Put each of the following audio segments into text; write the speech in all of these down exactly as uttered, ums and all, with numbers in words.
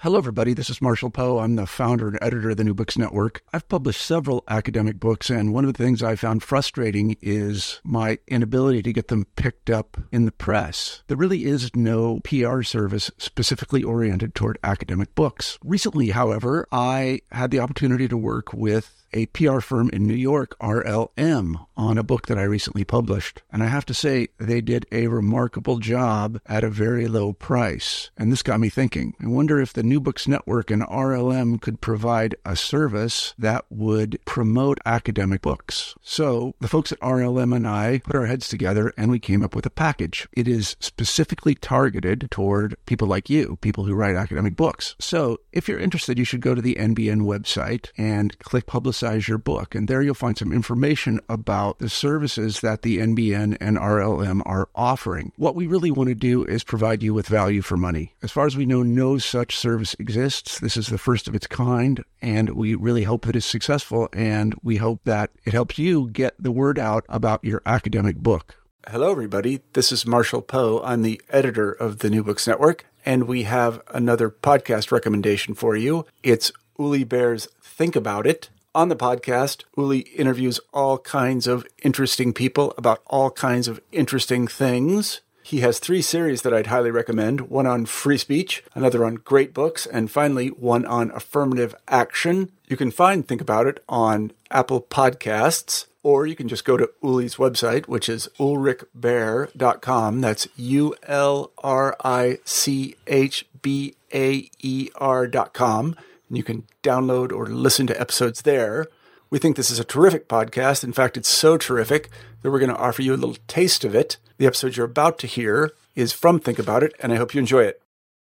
Hello, everybody. This is Marshall Poe. I'm the founder and editor of the New Books Network. I've published several academic books, and one of the things I found frustrating is my inability to get them picked up in the press. There really is no P R service specifically oriented toward academic books. Recently, however, I had the opportunity to work with a P R firm in New York, R L M, on a book that I recently published. And I have to say, they did a remarkable job at a very low price. And this got me thinking. I wonder if the New Books Network and R L M could provide a service that would promote academic books. So the folks at R L M and I put our heads together and we came up with a package. It is specifically targeted toward people like you, people who write academic books. So if you're interested, you should go to the N B N website and click Publicize your book. And there you'll find some information about the services that the N B N and R L M are offering. What we really want to do is provide you with value for money. As far as we know, no such service exists. This is the first of its kind, and we really hope that it's successful, and we hope that it helps you get the word out about your academic book. Hello, everybody. This is Marshall Poe. I'm the editor of the New Books Network, and we have another podcast recommendation for you. It's Uli Baer's Think About It. On the podcast, Uli interviews all kinds of interesting people about all kinds of interesting things. He has three series that I'd highly recommend, one on free speech, another on great books, and finally, one on affirmative action. You can find Think About It on Apple Podcasts, or you can just go to Uli's website, which is ulrich baer dot com. That's U L R I C H B A E R dot com. And you can download or listen to episodes there. We think this is a terrific podcast. In fact, it's so terrific that we're going to offer you a little taste of it. The episode you're about to hear is from Think About It, and I hope you enjoy it.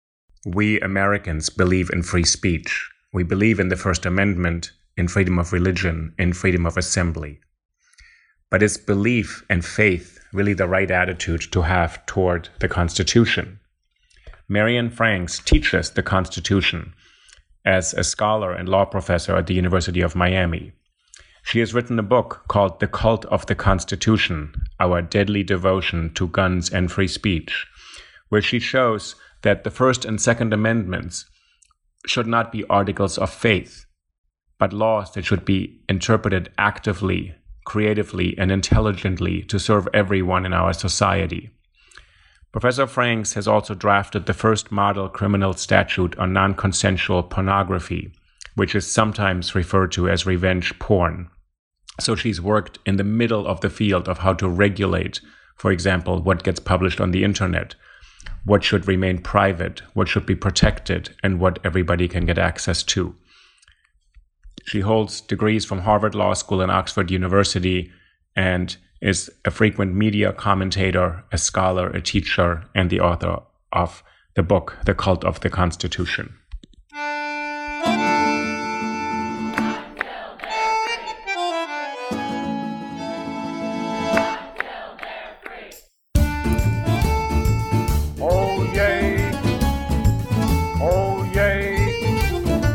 We Americans believe in free speech. We believe in the First Amendment, in freedom of religion, in freedom of assembly. But is belief and faith really the right attitude to have toward the Constitution? Marianne Franks teaches the Constitution as a scholar and law professor at the University of Miami. She has written a book called The Cult of the Constitution, Our Deadly Devotion to Guns and Free Speech, where she shows that the First and Second Amendments should not be articles of faith, but laws that should be interpreted actively, creatively, and intelligently to serve everyone in our society. Professor Franks has also drafted the first model criminal statute on non-consensual pornography, which is sometimes referred to as revenge porn. So she's worked in the middle of the field of how to regulate, for example, what gets published on the internet, what should remain private, what should be protected, and what everybody can get access to. She holds degrees from Harvard Law School and Oxford University, and is a frequent media commentator, a scholar, a teacher, and the author of the book, The Cult of the Constitution. Oh, yay. Oh, yay.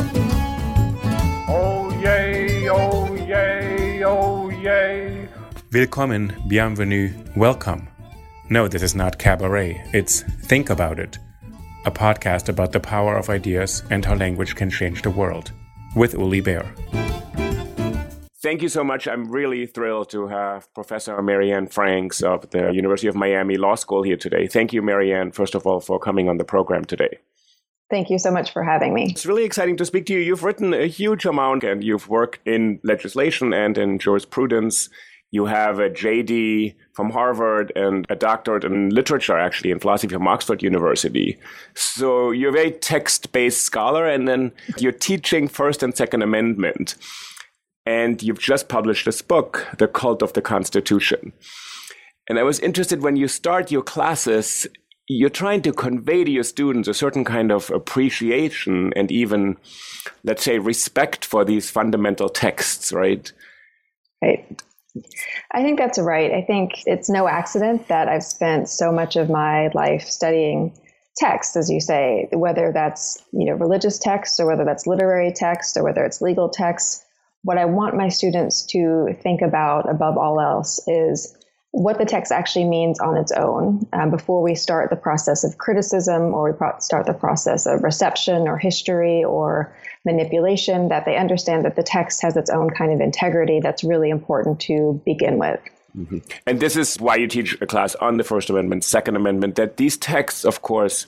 Oh, yay, oh, yay, oh, yay. Willkommen, bienvenue, welcome. No, this is not cabaret, it's Think About It, a podcast about the power of ideas and how language can change the world, with Uli Baer. Thank you so much. I'm really thrilled to have Professor Marianne Franks of the University of Miami Law School here today. Thank you, Marianne, first of all, for coming on the program today. Thank you so much for having me. It's really exciting to speak to you. You've written a huge amount, and you've worked in legislation and in jurisprudence. You have a J D from Harvard and a doctorate in literature, actually, in philosophy from Oxford University. So you're a very text-based scholar, and then you're teaching First and Second Amendment. And you've just published this book, The Cult of the Constitution. And I was interested, when you start your classes, you're trying to convey to your students a certain kind of appreciation and even, let's say, respect for these fundamental texts, right? Right. I think that's right. I think it's no accident that I've spent so much of my life studying text, as you say, whether that's, you know, religious text or whether that's literary text or whether it's legal text. What I want my students to think about above all else is what the text actually means on its own um, before we start the process of criticism or we pro- start the process of reception or history or manipulation, that they understand that the text has its own kind of integrity that's really important to begin with. Mm-hmm. And this is why you teach a class on the First Amendment, Second Amendment, that these texts, of course,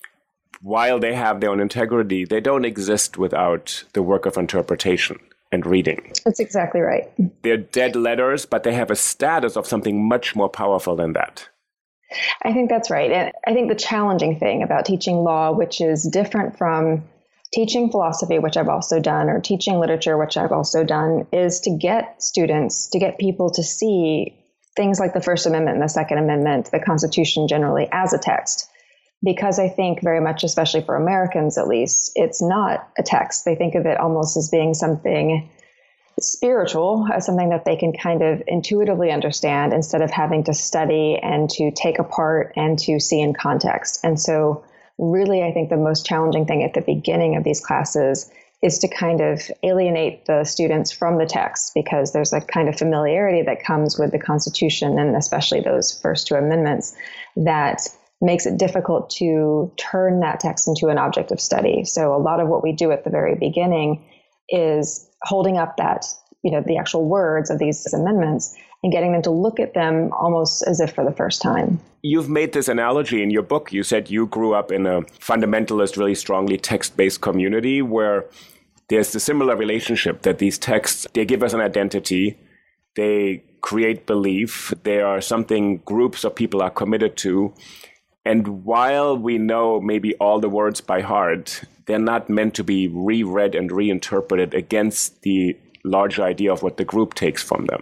while they have their own integrity, they don't exist without the work of interpretation and reading. That's exactly right. They're dead letters, but they have a status of something much more powerful than that. I think that's right. And I think the challenging thing about teaching law, which is different from teaching philosophy, which I've also done, or teaching literature, which I've also done, is to get students, to get people to see things like the First Amendment and the Second Amendment, the Constitution generally, as a text. Because I think very much, especially for Americans at least, it's not a text. They think of it almost as being something spiritual, as something that they can kind of intuitively understand instead of having to study and to take apart and to see in context. And so really, I think the most challenging thing at the beginning of these classes is to kind of alienate the students from the text, because there's a kind of familiarity that comes with the Constitution, and especially those first two amendments, that makes it difficult to turn that text into an object of study. So a lot of what we do at the very beginning is holding up that, you know, the actual words of these amendments and getting them to look at them almost as if for the first time. You've made this analogy in your book. You said you grew up in a fundamentalist, really strongly text-based community where there's a similar relationship that these texts, they give us an identity, they create belief, they are something groups of people are committed to. And while we know maybe all the words by heart, they're not meant to be reread and reinterpreted against the larger idea of what the group takes from them.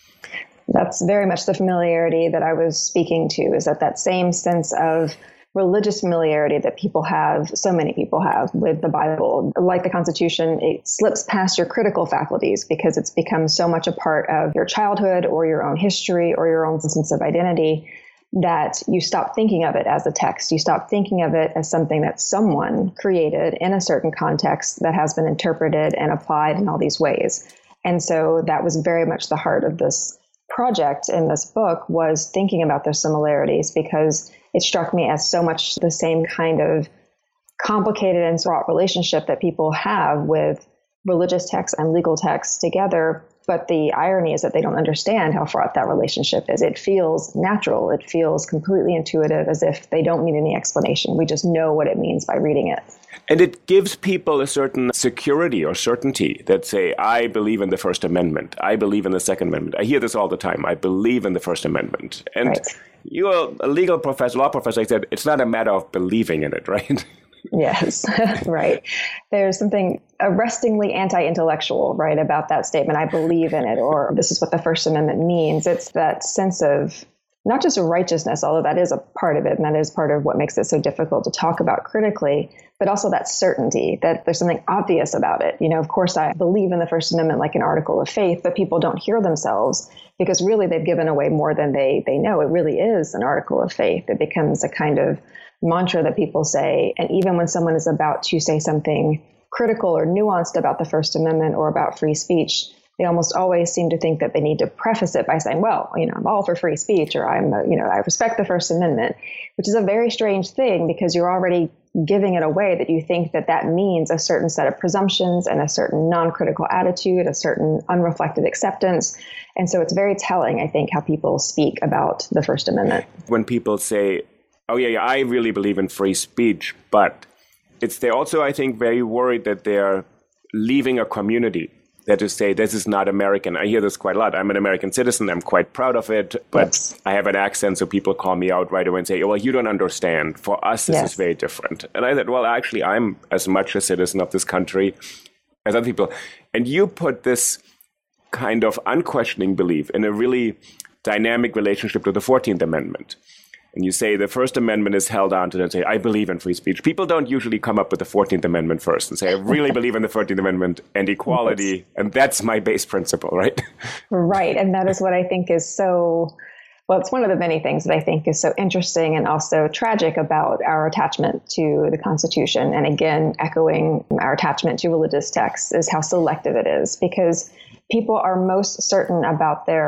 That's very much the familiarity that I was speaking to, is that that same sense of religious familiarity that people have, so many people have with the Bible. Like the Constitution, it slips past your critical faculties because it's become so much a part of your childhood or your own history or your own sense of identity, that you stop thinking of it as a text. You stop thinking of it as something that someone created in a certain context that has been interpreted and applied in all these ways. And so that was very much the heart of this project in this book, was thinking about those similarities, because it struck me as so much the same kind of complicated and fraught relationship that people have with religious texts and legal texts together. But the irony is that they don't understand how fraught that relationship is. It feels natural. It feels completely intuitive, as if they don't need any explanation. We just know what it means by reading it. And it gives people a certain security or certainty that say, I believe in the First Amendment. I believe in the Second Amendment. I hear this all the time. I believe in the First Amendment. And right. You're a legal professor, law professor, I said, it's not a matter of believing in it, right? Yes, right. There's something arrestingly anti-intellectual, right, about that statement. I believe in it, or this is what the First Amendment means. It's that sense of not just righteousness, although that is a part of it, and that is part of what makes it so difficult to talk about critically, but also that certainty that there's something obvious about it. You know, of course, I believe in the First Amendment like an article of faith, but people don't hear themselves because really they've given away more than they they know. It really is an article of faith. It becomes a kind of mantra that people say. And even when someone is about to say something critical or nuanced about the First Amendment or about free speech, they almost always seem to think that they need to preface it by saying, well, you know, I'm all for free speech, or I'm, you know, I respect the First Amendment, which is a very strange thing because you're already giving it away that you think that that means a certain set of presumptions and a certain non-critical attitude, a certain unreflected acceptance. And so it's very telling, I think, how people speak about the First Amendment. When people say, oh, yeah, yeah, I really believe in free speech, but it's they're also, I think, very worried that they're leaving a community. That is, say, this is not American. I hear this quite a lot. I'm an American citizen. I'm quite proud of it, but yes. I have an accent, so people call me out right away and say, well, you don't understand. For us, this yes. is very different. And I said, well, actually, I'm as much a citizen of this country as other people. And you put this kind of unquestioning belief in a really dynamic relationship to the fourteenth Amendment. And you say the First Amendment is held on to and say, I believe in free speech. People don't usually come up with the fourteenth Amendment first and say, I really believe in the fourteenth Amendment and equality. Yes. And that's my base principle, right? Right. And that is what I think is so, well, it's one of the many things that I think is so interesting and also tragic about our attachment to the Constitution. And again, echoing our attachment to religious texts is how selective it is, because people are most certain about their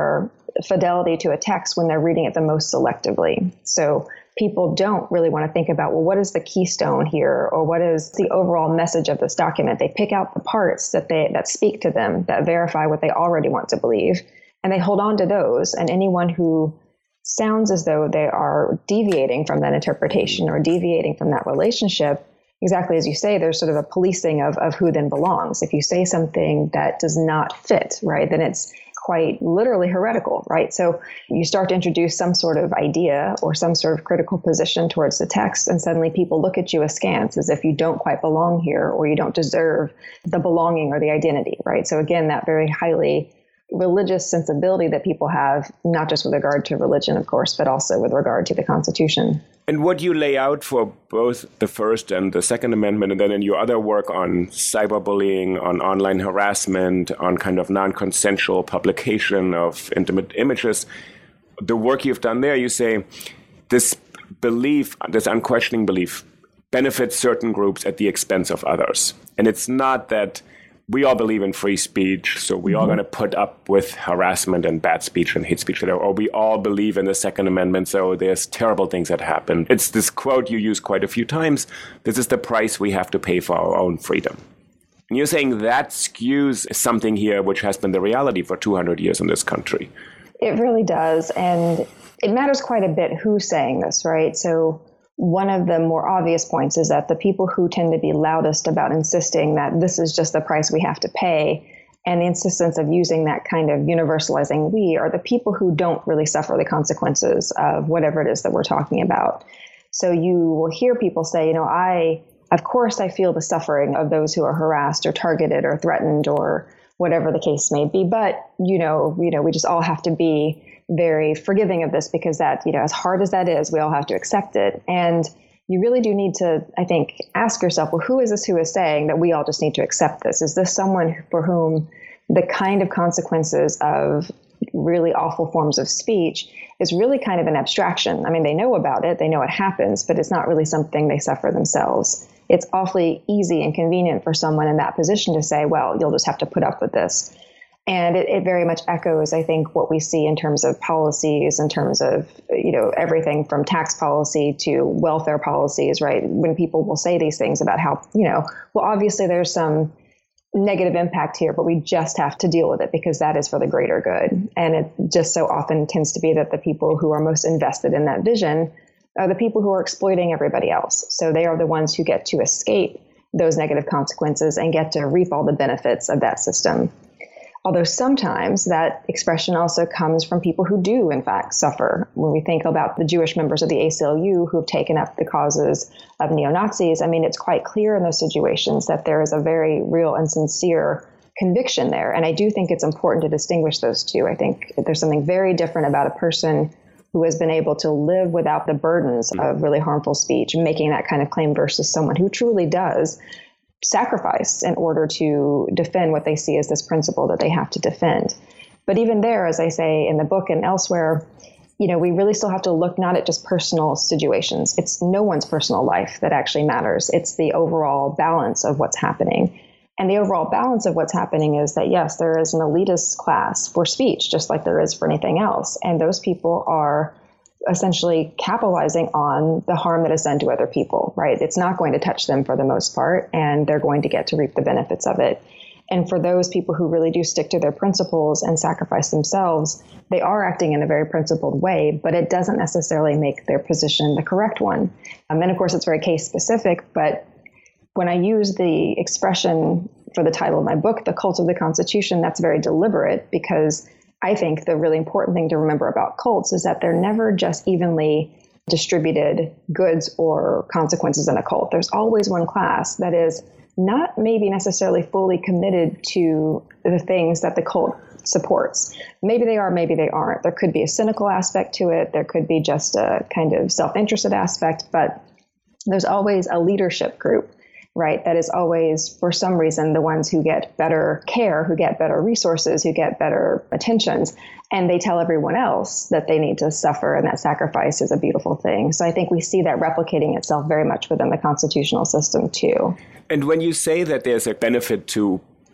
fidelity to a text when they're reading it the most selectively. So people don't really want to think about, well, what is the keystone here, or what is the overall message of this document? They pick out the parts that they that speak to them, that verify what they already want to believe, and they hold on to those. And anyone who sounds as though they are deviating from that interpretation or deviating from that relationship, exactly as you say, there's sort of a policing of, of who then belongs. If you say something that does not fit, right, then it's quite literally heretical, right? So you start to introduce some sort of idea or some sort of critical position towards the text, and suddenly people look at you askance as if you don't quite belong here, or you don't deserve the belonging or the identity, right? So again, that very highly religious sensibility that people have, not just with regard to religion, of course, but also with regard to the Constitution. And what you lay out for both the First and the Second Amendment, and then in your other work on cyberbullying, on online harassment, on kind of non-consensual publication of intimate images, the work you've done there, you say this belief, this unquestioning belief, benefits certain groups at the expense of others. And it's not that we all believe in free speech, so we mm-hmm. all going to put up with harassment and bad speech and hate speech, or we all believe in the Second Amendment, so there's terrible things that happen. It's this quote you use quite a few times: this is the price we have to pay for our own freedom. And you're saying that skews something here which has been the reality for two hundred years in this country. It really does, and it matters quite a bit who's saying this, right? So one of the more obvious points is that the people who tend to be loudest about insisting that this is just the price we have to pay, and the insistence of using that kind of universalizing we, are the people who don't really suffer the consequences of whatever it is that we're talking about. So you will hear people say, you know, I, of course, I feel the suffering of those who are harassed or targeted or threatened or whatever the case may be. But, you know, you know, we just all have to be very forgiving of this, because that, you know, as hard as that is, we all have to accept it. And you really do need to, I think, ask yourself, well, who is this who is saying that we all just need to accept this? Is this someone for whom the kind of consequences of really awful forms of speech is really kind of an abstraction? I mean, they know about it, they know it happens, but it's not really something they suffer themselves. It's awfully easy and convenient for someone in that position to say, well, you'll just have to put up with this. And it, it very much echoes, I think, what we see in terms of policies, in terms of, you know, everything from tax policy to welfare policies, right? When people will say these things about how, you know, well, obviously there's some negative impact here, but we just have to deal with it because that is for the greater good. And it just so often tends to be that the people who are most invested in that vision are the people who are exploiting everybody else. So they are the ones who get to escape those negative consequences and get to reap all the benefits of that system. Although sometimes that expression also comes from people who do, in fact, suffer. When we think about the Jewish members of the A C L U who have taken up the causes of neo-Nazis, I mean, it's quite clear in those situations that there is a very real and sincere conviction there. And I do think it's important to distinguish those two. I think there's something very different about a person who has been able to live without the burdens of really harmful speech, making that kind of claim, versus someone who truly does sacrifice in order to defend what they see as this principle that they have to defend. But even there, as I say in the book and elsewhere, you know, we really still have to look not at just personal situations. It's no one's personal life that actually matters. It's the overall balance of what's happening. And the overall balance of what's happening is that, yes, there is an elitist class for speech, just like there is for anything else. And those people are essentially capitalizing on the harm that is done to other people, right? It's not going to touch them for the most part, and they're going to get to reap the benefits of it. And for those people who really do stick to their principles and sacrifice themselves, they are acting in a very principled way, but it doesn't necessarily make their position the correct one. Um, and of course, it's very case specific, but when I use the expression for the title of my book, The Cult of the Constitution, that's very deliberate, because I think the really important thing to remember about cults is that they're never just evenly distributed goods or consequences in a cult. There's always one class that is not maybe necessarily fully committed to the things that the cult supports. Maybe they are, maybe they aren't. There could be a cynical aspect to it. There could be just a kind of self-interested aspect, but there's always a leadership group, right? That is always, for some reason, the ones who get better care, who get better resources, who get better attentions. And they tell everyone else that they need to suffer, and that sacrifice is a beautiful thing. So I think we see that replicating itself very much within the constitutional system, too. And when you say that there's a benefit to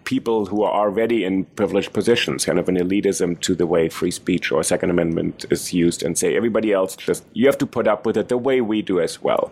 people who are already in privileged positions, kind of an elitism to the way free speech or Second Amendment is used, and say everybody else just, you have to put up with it the way we do as well.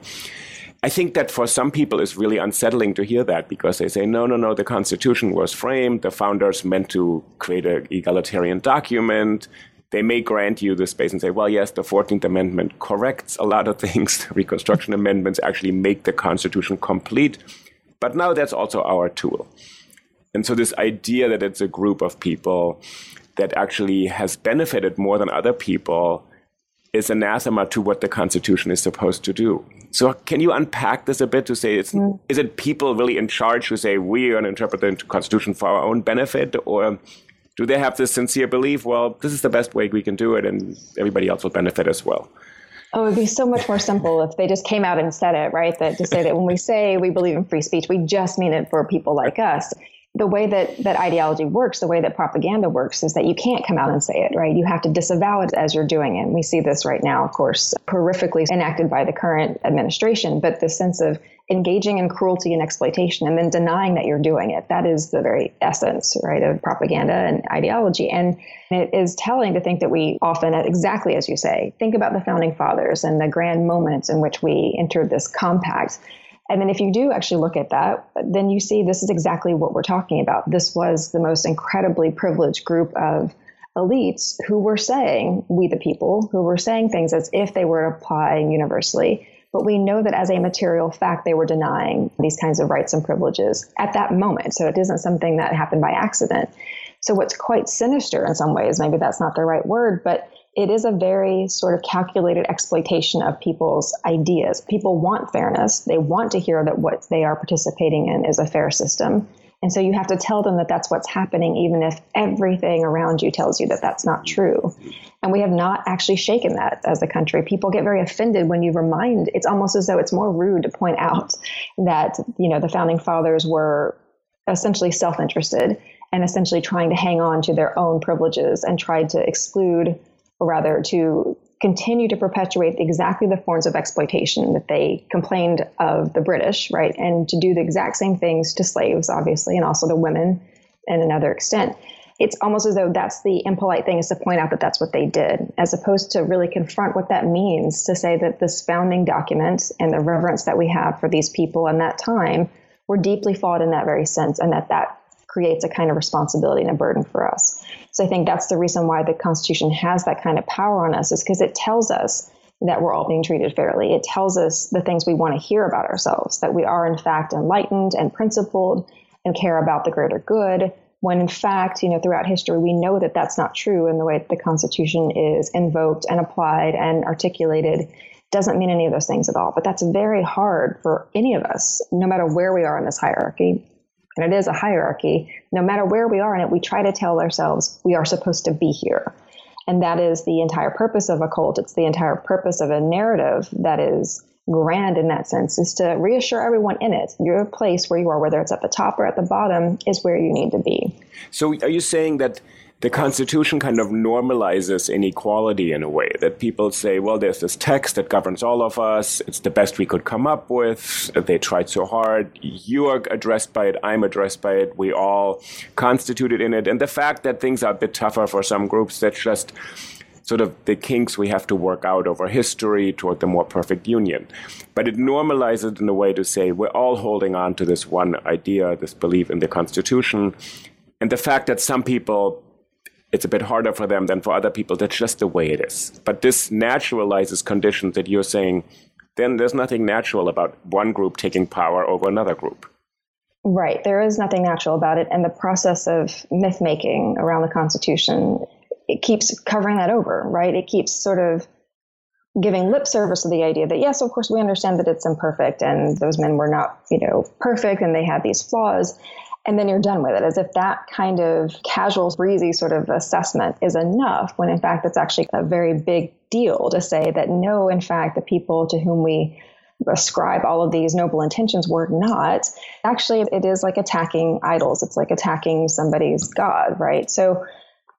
I think that for some people it's really unsettling to hear that, because they say, no, no, no, the Constitution was framed, the founders meant to create an egalitarian document. They may grant you the space and say, well, yes, the fourteenth Amendment corrects a lot of things. The Reconstruction Amendments actually make the Constitution complete. But now that's also our tool. And so this idea that it's a group of people that actually has benefited more than other people is anathema to what the Constitution is supposed to do. So can you unpack this a bit to say, it's, mm. is it people really in charge who say, we are going to interpret the Constitution for our own benefit? Or do they have this sincere belief, well, this is the best way we can do it and everybody else will benefit as well? Oh, it would be so much more simple if they just came out and said it, right? That to say that when we say we believe in free speech, we just mean it for people like us. The way that, that ideology works, the way that propaganda works, is that you can't come out and say it, right? You have to disavow it as you're doing it. We see this right now, of course, horrifically enacted by the current administration, but the sense of engaging in cruelty and exploitation and then denying that you're doing it, that is the very essence, right, of propaganda and ideology. And it is telling to think that we often, exactly as you say, think about the founding fathers and the grand moments in which we entered this compact. And then if you do actually look at that, then you see this is exactly what we're talking about. This was the most incredibly privileged group of elites who were saying, we the people, who were saying things as if they were applying universally. But we know that as a material fact, they were denying these kinds of rights and privileges at that moment. So it isn't something that happened by accident. So what's quite sinister in some ways, maybe that's not the right word, but it is a very sort of calculated exploitation of people's ideas. People want fairness. They want to hear that what they are participating in is a fair system. And so you have to tell them that that's what's happening, even if everything around you tells you that that's not true. And we have not actually shaken that as a country. People get very offended when you remind, it's almost as though it's more rude to point out that, you know, the founding fathers were essentially self-interested and essentially trying to hang on to their own privileges and tried to exclude, or rather to continue to perpetuate exactly the forms of exploitation that they complained of the British, right? And to do the exact same things to slaves, obviously, and also to women in another extent. It's almost as though that's the impolite thing, is to point out that that's what they did, as opposed to really confront what that means, to say that this founding document and the reverence that we have for these people in that time were deeply flawed in that very sense, and that that creates a kind of responsibility and a burden for us. So I think that's the reason why the Constitution has that kind of power on us, is because it tells us that we're all being treated fairly. It tells us the things we want to hear about ourselves, that we are in fact enlightened and principled and care about the greater good, when in fact, you know, throughout history, we know that that's not true, and the way that the Constitution is invoked and applied and articulated doesn't mean any of those things at all. But that's very hard for any of us, no matter where we are in this hierarchy. And it is a hierarchy. No matter where we are in it, we try to tell ourselves we are supposed to be here. And that is the entire purpose of a cult. It's the entire purpose of a narrative that is grand in that sense, is to reassure everyone in it. Your place where you are, whether it's at the top or at the bottom, is where you need to be. So are you saying that the Constitution kind of normalizes inequality in a way, that people say, well, there's this text that governs all of us. It's the best we could come up with. They tried so hard. You are addressed by it. I'm addressed by it. We all constituted in it. And the fact that things are a bit tougher for some groups, that's just sort of the kinks we have to work out over history toward the more perfect union. But it normalizes it in a way to say we're all holding on to this one idea, this belief in the Constitution. And the fact that some people, it's a bit harder for them than for other people, that's just the way it is. But this naturalizes conditions that you're saying, then there's nothing natural about one group taking power over another group. Right. There is nothing natural about it. And the process of myth making around the Constitution, it keeps covering that over, right? It keeps sort of giving lip service to the idea that, yes, of course, we understand that it's imperfect and those men were not, you know, perfect and they had these flaws. And then you're done with it, as if that kind of casual, breezy sort of assessment is enough, when in fact it's actually a very big deal to say that no, in fact, the people to whom we ascribe all of these noble intentions were not. Actually, it is like attacking idols. It's like attacking somebody's God, right? So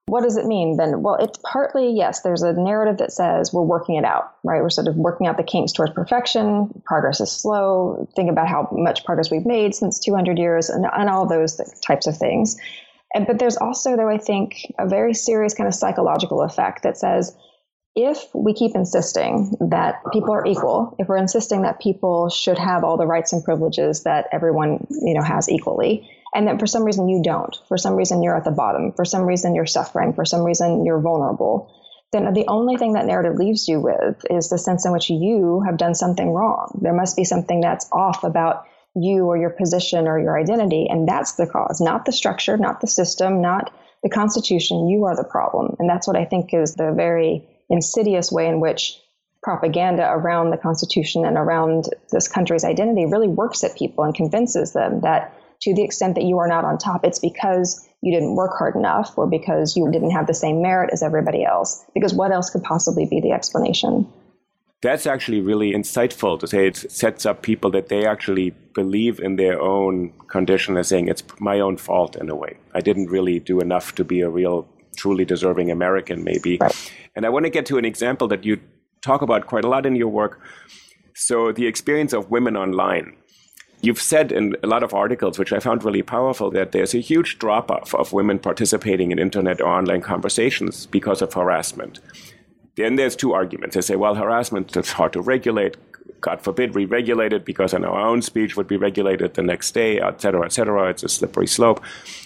What does it mean then? Well, it's partly, yes, there's a narrative that says we're working it out, right? We're sort of working out the kinks towards perfection. Progress is slow. Think about how much progress we've made since two hundred years and, and all those types of things. And, but there's also, though, I think, a very serious kind of psychological effect that says, if we keep insisting that people are equal, if we're insisting that people should have all the rights and privileges that everyone, you know, has equally, and that for some reason you don't, for some reason you're at the bottom, for some reason you're suffering, for some reason you're vulnerable, then the only thing that narrative leaves you with is the sense in which you have done something wrong. There must be something that's off about you or your position or your identity, and that's the cause, not the structure, not the system, not the Constitution. You are the problem. And that's what I think is the very insidious way in which propaganda around the Constitution and around this country's identity really works at people and convinces them that to the extent that you are not on top, it's because you didn't work hard enough or because you didn't have the same merit as everybody else. Because what else could possibly be the explanation? That's actually really insightful to say. It sets up people that they actually believe in their own condition as saying it's my own fault in a way. I didn't really do enough to be a real, truly deserving American, maybe. Right. And I want to get to an example that you talk about quite a lot in your work. So the experience of women online. You've said in a lot of articles, which I found really powerful, that there's a huge drop-off of women participating in internet or online conversations because of harassment. Then there's two arguments. They say, well, harassment is hard to regulate. God forbid we regulate it because then our own speech would be regulated the next day, et cetera, et cetera. It's a slippery slope.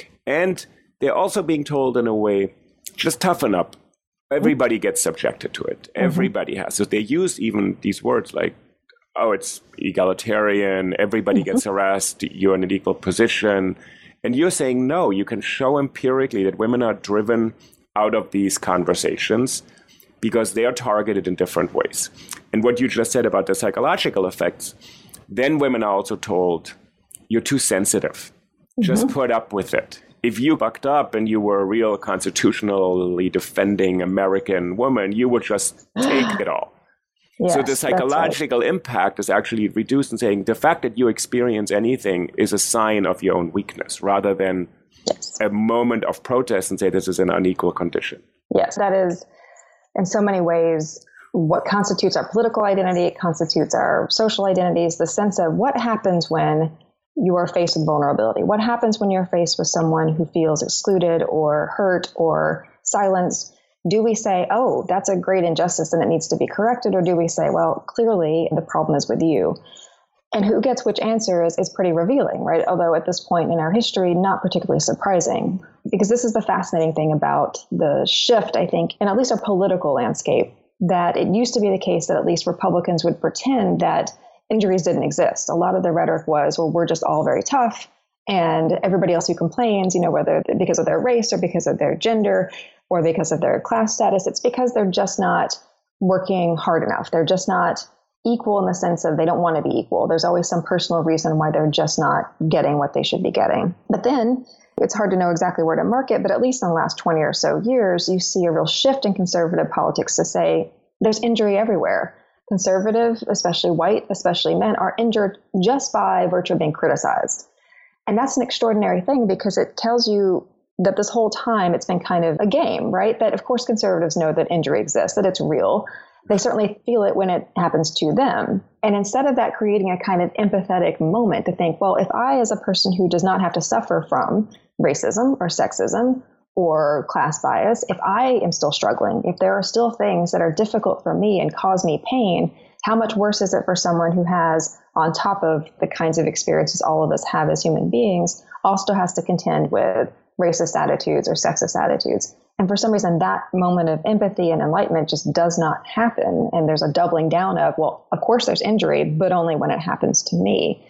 And they're also being told in a way, just toughen up. Everybody gets subjected to it. Mm-hmm. Everybody has. So they use even these words like, oh, it's egalitarian, everybody gets harassed, you're in an equal position. And you're saying, no, you can show empirically that women are driven out of these conversations because they are targeted in different ways. And what you just said about the psychological effects, then women are also told, you're too sensitive. Mm-hmm. Just put up with it. If you bucked up and you were a real constitutionally defending American woman, you would just take it all. Yes, so the psychological right. impact is actually reduced in saying the fact that you experience anything is a sign of your own weakness rather than yes. a moment of protest and say this is an unequal condition. Yes, that is in so many ways what constitutes our political identity. It constitutes our social identities, the sense of what happens when you are faced with vulnerability. What happens when you're faced with someone who feels excluded or hurt or silenced? Do we say, oh, that's a great injustice and it needs to be corrected? Or do we say, well, clearly the problem is with you? And who gets which answer is, is pretty revealing, right? Although at this point in our history, not particularly surprising. Because this is the fascinating thing about the shift, I think, in at least our political landscape, that it used to be the case that at least Republicans would pretend that injuries didn't exist. A lot of the rhetoric was, well, we're just all very tough. And everybody else who complains, you know, whether because of their race or because of their gender or because of their class status, it's because they're just not working hard enough. They're just not equal in the sense of they don't want to be equal. There's always some personal reason why they're just not getting what they should be getting. But then it's hard to know exactly where to mark it. But at least in the last twenty or so years, you see a real shift in conservative politics to say there's injury everywhere. Conservative, especially white, especially men, are injured just by virtue of being criticized. And that's an extraordinary thing because it tells you that this whole time it's been kind of a game, right? That of course conservatives know that injury exists, that it's real. They certainly feel it when it happens to them. And instead of that creating a kind of empathetic moment to think, well, if I, as a person who does not have to suffer from racism or sexism or class bias, if I am still struggling, if there are still things that are difficult for me and cause me pain, how much worse is it for someone who has, on top of the kinds of experiences all of us have as human beings, also has to contend with racist attitudes or sexist attitudes. And for some reason, that moment of empathy and enlightenment just does not happen. And there's a doubling down of, well, of course there's injury, but only when it happens to me.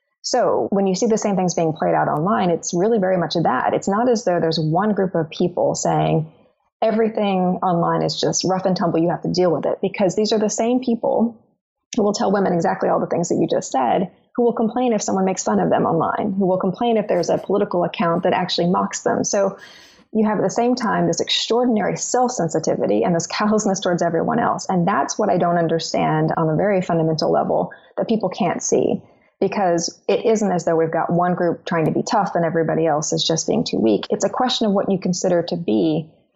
So when you see the same things being played out online, it's really very much that. It's not as though there's one group of people saying everything online is just rough and tumble, you have to deal with it. Because these are the same people who will tell women exactly all the things that you just said, who will complain if someone makes fun of them online, who will complain if there's a political account that actually mocks them. So you have at the same time this extraordinary self-sensitivity and this callousness towards everyone else. And that's what I don't understand on a very fundamental level that people can't see, because it isn't as though we've got one group trying to be tough and everybody else is just being too weak. It's a question of what you consider to be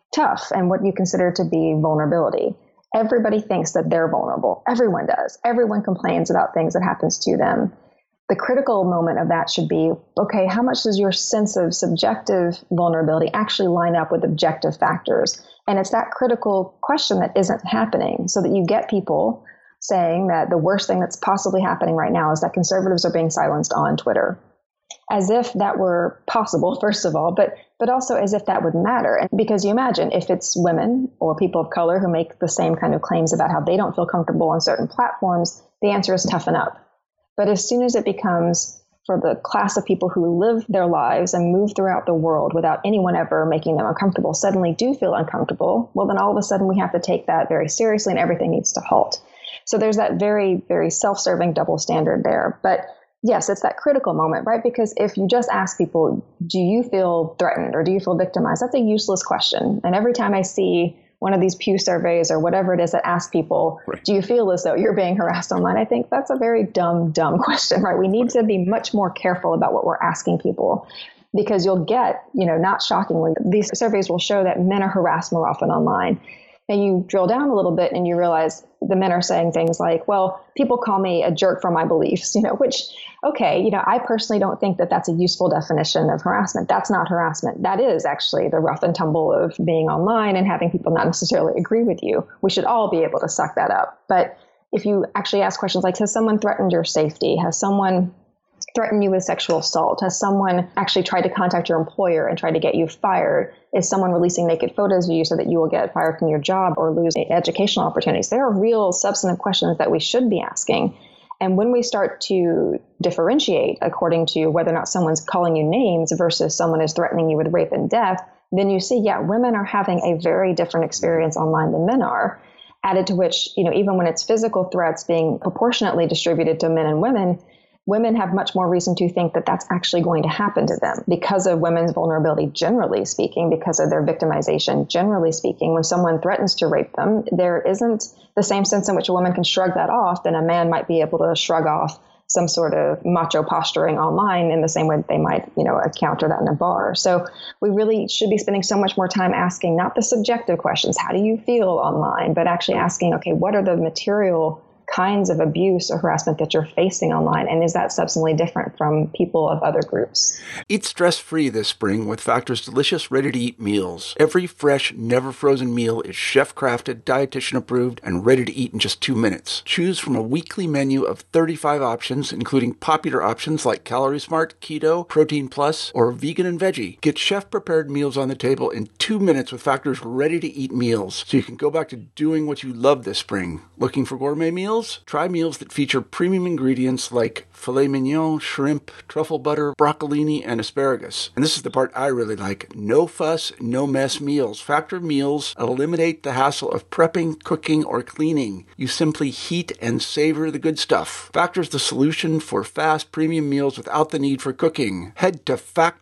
tough and what you consider to be vulnerability. Everybody thinks that they're vulnerable. Everyone does. Everyone complains about things that happens to them. The critical moment of that should be, okay, how much does your sense of subjective vulnerability actually line up with objective factors? And it's that critical question that isn't happening, so that you get people saying that the worst thing that's possibly happening right now is that conservatives are being silenced on Twitter. As if that were possible, first of all, but but also as if that would matter. And because you imagine if it's women or people of color who make the same kind of claims about how they don't feel comfortable on certain platforms, the answer is toughen up. But as soon as it becomes for the class of people who live their lives and move throughout the world without anyone ever making them uncomfortable, suddenly do feel uncomfortable, well, then all of a sudden we have to take that very seriously and everything needs to halt. So there's that very, very self-serving double standard there. But yes, it's that critical moment, right? Because if you just ask people, do you feel threatened or do you feel victimized? That's a useless question. And every time I see one of these Pew surveys or whatever it is that asks people, right, do you feel as though you're being harassed online? I think that's a very dumb, dumb question, right? We need to be much more careful about what we're asking people, because you'll get, you know, not shockingly, these surveys will show that men are harassed more often online. And you drill down a little bit and you realize the men are saying things like, well, people call me a jerk for my beliefs, you know, which, okay, you know, I personally don't think that that's a useful definition of harassment. That's not harassment. That is actually the rough and tumble of being online and having people not necessarily agree with you. We should all be able to suck that up. But if you actually ask questions like, has someone threatened your safety? Has someone threatened you with sexual assault? Has someone actually tried to contact your employer and try to get you fired? Is someone releasing naked photos of you so that you will get fired from your job or lose educational opportunities? There are real substantive questions that we should be asking. And when we start to differentiate according to whether or not someone's calling you names versus someone is threatening you with rape and death, then you see, yeah, women are having a very different experience online than men are. Added to which, you know, even when it's physical threats being proportionately distributed to men and women, women have much more reason to think that that's actually going to happen to them because of women's vulnerability, generally speaking, because of their victimization, generally speaking. When someone threatens to rape them, there isn't the same sense in which a woman can shrug that off than a man might be able to shrug off some sort of macho posturing online in the same way that they might, you know, encounter that in a bar. So we really should be spending so much more time asking not the subjective questions, how do you feel online, but actually asking, okay, what are the material kinds of abuse or harassment that you're facing online, and is that substantially different from people of other groups? Eat stress-free this spring with Factor's delicious ready-to-eat meals. Every fresh, never-frozen meal is chef-crafted, dietitian-approved, and ready to eat in just two minutes. Choose from a weekly menu of thirty-five options, including popular options like Calorie Smart, Keto, Protein Plus, or Vegan and Veggie. Get chef-prepared meals on the table in two minutes with Factor's ready-to-eat meals, so you can go back to doing what you love this spring. Looking for gourmet meals? Try meals that feature premium ingredients like filet mignon, shrimp, truffle butter, broccolini, and asparagus. And this is the part I really like. No fuss, no mess meals. Factor meals eliminate the hassle of prepping, cooking, or cleaning. You simply heat and savor the good stuff. Factor's the solution for fast premium meals without the need for cooking. Head to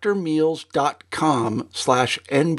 factormeals.com slash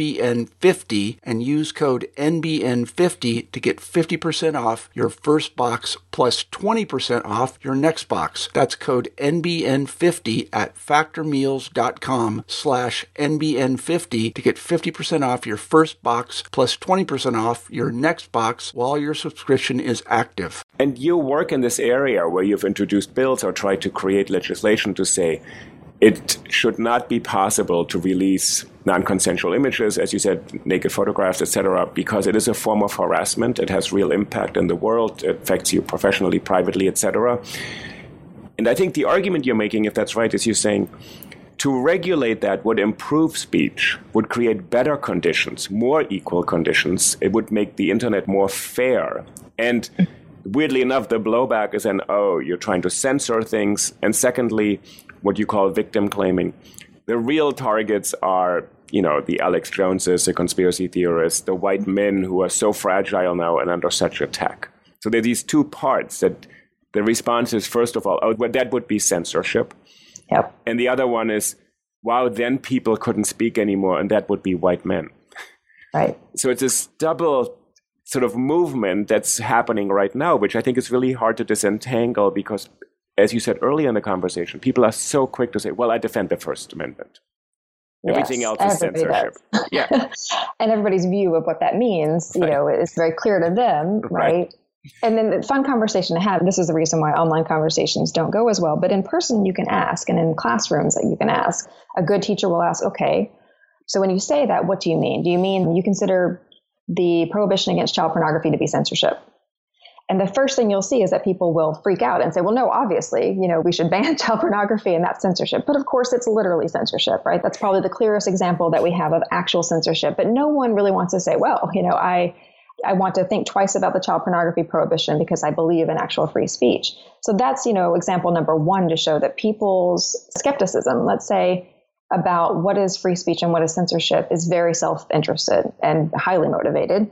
NBN50 and use code N B N fifty to get fifty percent off your first box plus twenty percent off your next box. That's code N B N fifty at factormeals.com slash NBN50 to get fifty percent off your first box plus twenty percent off your next box while your subscription is active. And you work in this area where you've introduced bills or tried to create legislation to say it should not be possible to release non-consensual images, as you said, naked photographs, et cetera, because it is a form of harassment. It has real impact in the world. It affects you professionally, privately, et cetera. And I think the argument you're making, if that's right, is you're saying to regulate that would improve speech, would create better conditions, more equal conditions. It would make the internet more fair. And weirdly enough, the blowback is then, oh, you're trying to censor things. And secondly, what you call victim claiming. The real targets are, you know, the Alex Joneses, the conspiracy theorists, the white men who are so fragile now and under such attack. So there are these two parts that the response is, first of all, oh, well, that would be censorship. Yep. And the other one is, wow, then people couldn't speak anymore, and that would be white men. Right. So it's this double sort of movement that's happening right now, which I think is really hard to disentangle because, as you said earlier in the conversation, people are so quick to say, well, I defend the First Amendment. Everything yes, else is everybody censorship. Yeah. And everybody's view of what that means, you right. know, is very clear to them, right? right? And then the fun conversation to have, this is the reason why online conversations don't go as well, but in person you can ask, and in classrooms that you can ask. A good teacher will ask, okay, so when you say that, what do you mean? Do you mean you consider the prohibition against child pornography to be censorship? And the first thing you'll see is that people will freak out and say, well, no, obviously, you know, we should ban child pornography and that's censorship. But of course, it's literally censorship, right? That's probably the clearest example that we have of actual censorship. But no one really wants to say, well, you know, I I want to think twice about the child pornography prohibition because I believe in actual free speech. So that's, you know, example number one to show that people's skepticism, let's say, about what is free speech and what is censorship is very self-interested and highly motivated.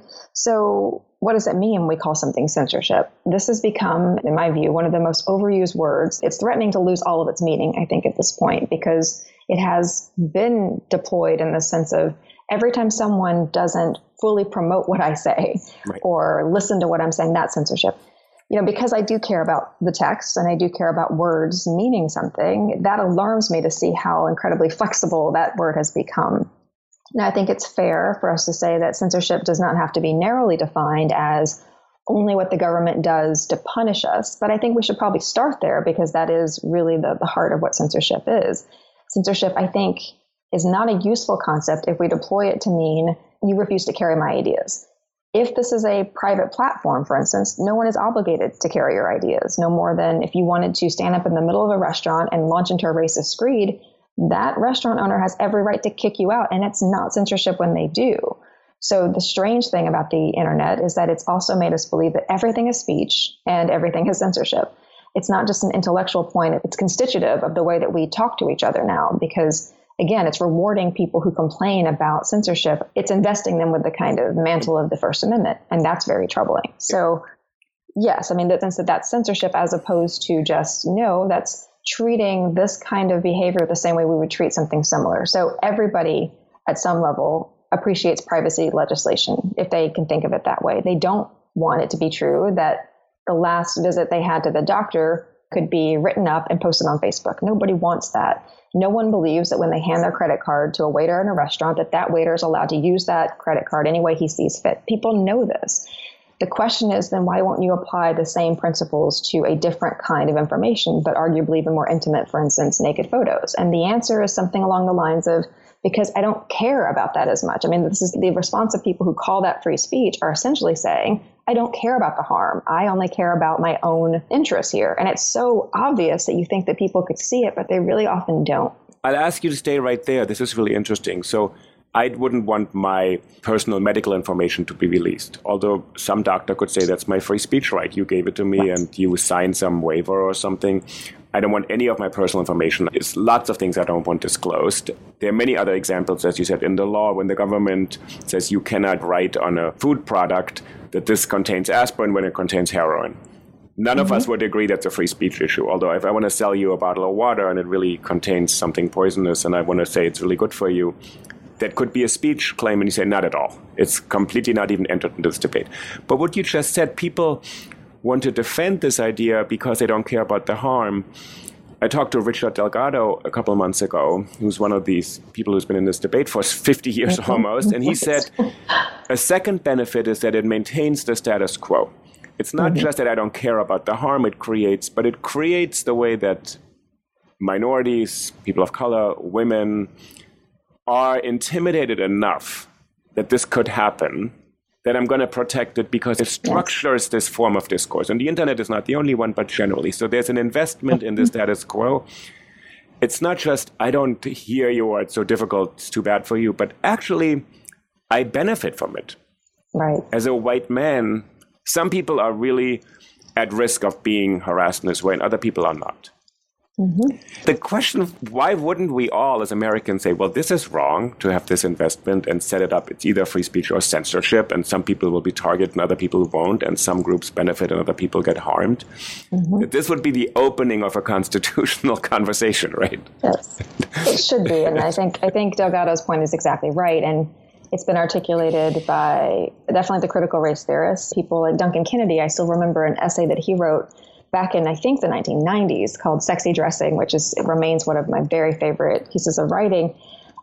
So what does it mean when we call something censorship? This has become, in my view, one of the most overused words. It's threatening to lose all of its meaning, I think, at this point, because it has been deployed in the sense of every time someone doesn't fully promote what I say right. or listen to what I'm saying, that's censorship. You know, because I do care about the text and I do care about words meaning something, that alarms me to see how incredibly flexible that word has become. Now, I think it's fair for us to say that censorship does not have to be narrowly defined as only what the government does to punish us. But I think we should probably start there because that is really the, the heart of what censorship is. Censorship, I think, is not a useful concept if we deploy it to mean you refuse to carry my ideas. If this is a private platform, for instance, no one is obligated to carry your ideas, no more than if you wanted to stand up in the middle of a restaurant and launch into a racist screed, that restaurant owner has every right to kick you out, and it's not censorship when they do. So the strange thing about the internet is that it's also made us believe that everything is speech and everything is censorship. It's not just an intellectual point, it's constitutive of the way that we talk to each other now, because again, it's rewarding people who complain about censorship. It's investing them with the kind of mantle of the First Amendment, and that's very troubling. So yes, I mean, that's, that's censorship as opposed to just, no, that's treating this kind of behavior the same way we would treat something similar. So everybody at some level appreciates privacy legislation, if they can think of it that way. They don't want it to be true that the last visit they had to the doctor could be written up and posted on Facebook. Nobody wants that. No one believes that when they hand their credit card to a waiter in a restaurant, that that waiter is allowed to use that credit card any way he sees fit. People know this. The question is, then why won't you apply the same principles to a different kind of information, but arguably even more intimate, for instance, naked photos? And the answer is something along the lines of, because I don't care about that as much. I mean, this is the response of people who call that free speech are essentially saying, I don't care about the harm. I only care about my own interests here. And it's so obvious that you think that people could see it, but they really often don't. I'll ask you to stay right there. This is really interesting. So I wouldn't want my personal medical information to be released. Although some doctor could say that's my free speech right. You gave it to me and you signed some waiver or something. I don't want any of my personal information. There's lots of things I don't want disclosed. There are many other examples, as you said, in the law, when the government says you cannot write on a food product that this contains aspirin when it contains heroin. None mm-hmm. of us would agree that's a free speech issue. Although if I want to sell you a bottle of water and it really contains something poisonous and I want to say it's really good for you, that could be a speech claim, and you say, not at all. It's completely not even entered into this debate. But what you just said, people want to defend this idea because they don't care about the harm. I talked to Richard Delgado a couple of months ago, who's one of these people who's been in this debate for fifty years almost, and he said, a second benefit is that it maintains the status quo. It's not mm-hmm. just that I don't care about the harm it creates, but it creates the way that minorities, people of color, women, are intimidated enough that this could happen, that I'm going to protect it because it structures yes. this form of discourse. And the internet is not the only one, but generally. So there's an investment in the status quo. It's not just, I don't hear you or it's so difficult, it's too bad for you, but actually I benefit from it. Right. As a white man, some people are really at risk of being harassed in this way and other people are not. Mm-hmm. The question of why wouldn't we all as Americans say, well, this is wrong to have this investment and set it up. It's either free speech or censorship, and some people will be targeted and other people won't, and some groups benefit and other people get harmed. Mm-hmm. This would be the opening of a constitutional conversation, right? Yes, it should be. And I think I think Delgado's point is exactly right. And it's been articulated by definitely the critical race theorists, people like Duncan Kennedy. I still remember an essay that he wrote back in, I think, the nineteen nineties called Sexy Dressing, which is it remains one of my very favorite pieces of writing.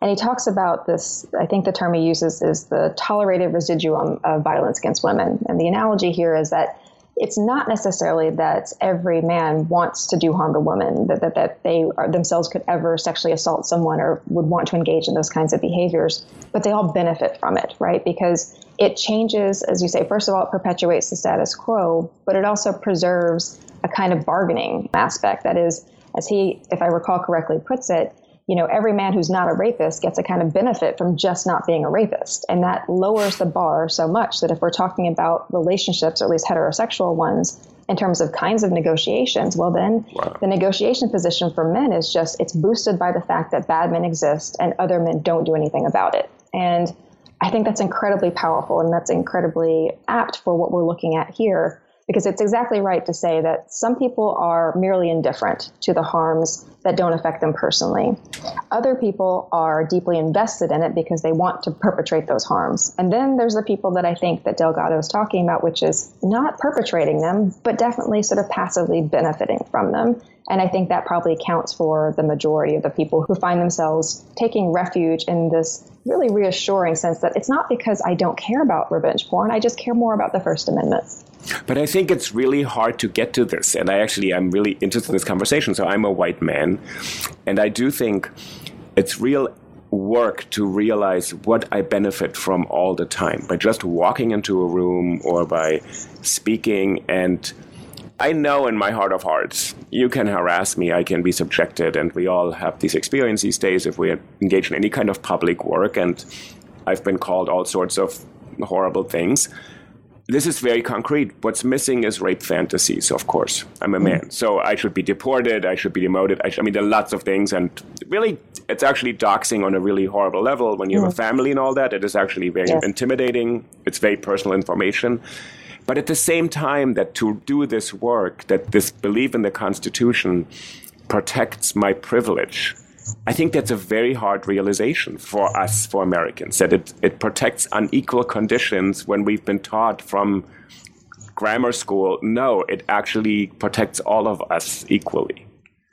And he talks about this, I think the term he uses is the tolerated residuum of violence against women. And the analogy here is that it's not necessarily that every man wants to do harm to women, that, that, that they are, themselves could ever sexually assault someone or would want to engage in those kinds of behaviors, but they all benefit from it, right? Because it changes, as you say, first of all, it perpetuates the status quo, but it also preserves a kind of bargaining aspect. That is, as he, if I recall correctly, puts it, you know, every man who's not a rapist gets a kind of benefit from just not being a rapist. And that lowers the bar so much that if we're talking about relationships, or at least heterosexual ones, in terms of kinds of negotiations, well, then wow. the negotiation position for men is just, it's boosted by the fact that bad men exist and other men don't do anything about it. And I think that's incredibly powerful, and that's incredibly apt for what we're looking at here, because it's exactly right to say that some people are merely indifferent to the harms that don't affect them personally. Other people are deeply invested in it because they want to perpetrate those harms. And then there's the people that I think that Delgado is talking about, which is not perpetrating them, but definitely sort of passively benefiting from them. And I think that probably accounts for the majority of the people who find themselves taking refuge in this really reassuring sense that it's not because I don't care about revenge porn, I just care more about the First Amendment. But I think it's really hard to get to this. And I actually, I'm really interested in this conversation. So I'm a white man. And I do think it's real work to realize what I benefit from all the time by just walking into a room or by speaking. And I know in my heart of hearts, you can harass me, I can be subjected. And we all have these experiences these days if we engage in any kind of public work. And I've been called all sorts of horrible things. This is very concrete. What's missing is rape fantasies, of course. I'm a man, so I should be deported, I should be demoted. I, should, I mean, there are lots of things, and really, it's actually doxing on a really horrible level. When you have a family and all that, it is actually very yes. intimidating. It's very personal information. But at the same time, that to do this work, that this belief in the Constitution protects my privilege, I think that's a very hard realization for us, for Americans, that it, it protects unequal conditions when we've been taught from grammar school, no, it actually protects all of us equally.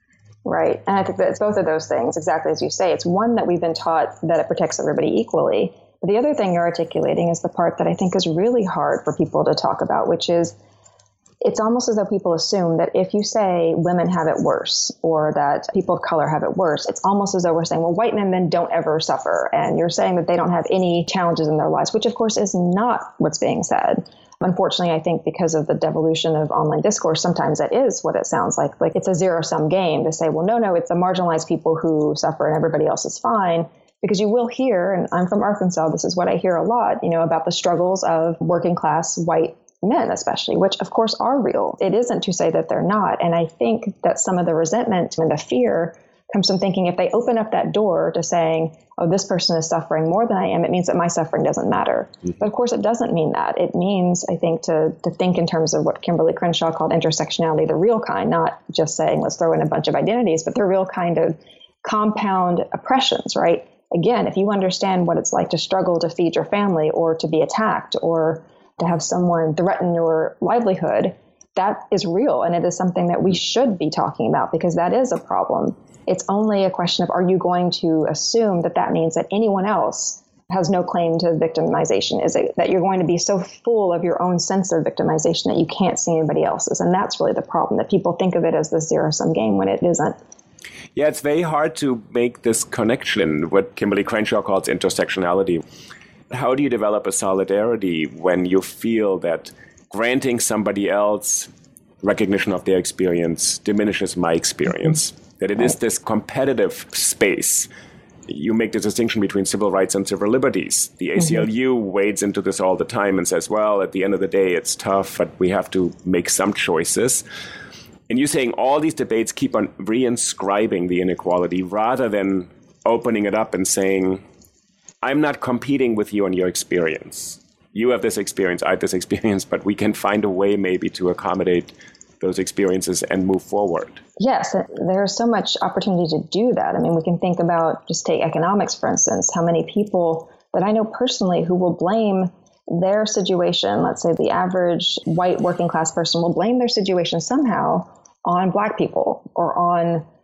Right. And I think that it's both of those things, exactly as you say. It's one that we've been taught that it protects everybody equally. But the other thing you're articulating is the part that I think is really hard for people to talk about, which is it's almost as though people assume that if you say women have it worse or that people of color have it worse, it's almost as though we're saying, well, white men then don't ever suffer. And you're saying that they don't have any challenges in their lives, which of course is not what's being said. Unfortunately, I think because of the devolution of online discourse, sometimes that is what it sounds like. Like it's a zero-sum game to say, well, no, no, it's the marginalized people who suffer and everybody else is fine. Because you will hear, and I'm from Arkansas, this is what I hear a lot, you know, about the struggles of working class white men, especially, which of course are real. It isn't to say that they're not. And I think that some of the resentment and the fear comes from thinking if they open up that door to saying, oh, this person is suffering more than I am, it means that my suffering doesn't matter. Mm-hmm. But of course, it doesn't mean that. It means, I think, to, to think in terms of what Kimberly Crenshaw called intersectionality, the real kind, not just saying, let's throw in a bunch of identities, but the real kind of compound oppressions, right? Again, if you understand what it's like to struggle to feed your family or to be attacked or to have someone threaten your livelihood, that is real. And it is something that we should be talking about because that is a problem. It's only a question of, are you going to assume that that means that anyone else has no claim to victimization? Is it that you're going to be so full of your own sense of victimization that you can't see anybody else's? And that's really the problem, that people think of it as this zero-sum game when it isn't. Yeah, it's very hard to make this connection, what Kimberly Crenshaw calls intersectionality. How do you develop a solidarity when you feel that granting somebody else recognition of their experience diminishes my experience? That it is this competitive space. You make the distinction between civil rights and civil liberties. The A C L U mm-hmm. wades into this all the time and says, well, at the end of the day, it's tough, but we have to make some choices. And you're saying all these debates keep on reinscribing the inequality rather than opening it up and saying, I'm not competing with you on your experience. You have this experience, I have this experience, but we can find a way maybe to accommodate those experiences and move forward. Yes, there's so much opportunity to do that. I mean, we can think about, just take economics, for instance, how many people that I know personally who will blame their situation, let's say the average white working class person will blame their situation somehow on Black people or on